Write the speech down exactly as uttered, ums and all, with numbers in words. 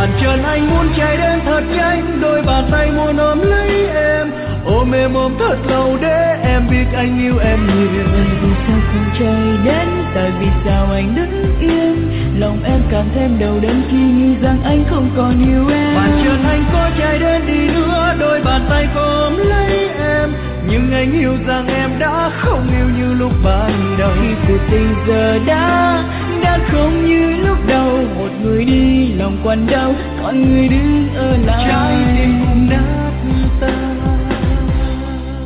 Màn trần anh muốn chạy đến thật nhanh, đôi bàn tay muốn ôm lấy em, ôm em ôm thật lâu để em biết anh yêu em nhiều. Vì sao không chạy đến, tại vì sao anh đứng yên, lòng em càng thêm đau đớn khi nghĩ rằng anh không còn yêu em. Màn trần anh có chạy đến đi nữa, đôi bàn tay có ôm lấy em, nhưng anh hiểu rằng em đã không yêu như lúc ban đầu. Khi cuộc tình giờ đã đã không như lúc đầu, một người đi lòng còn đau, còn người đứng ở lại. Trái tim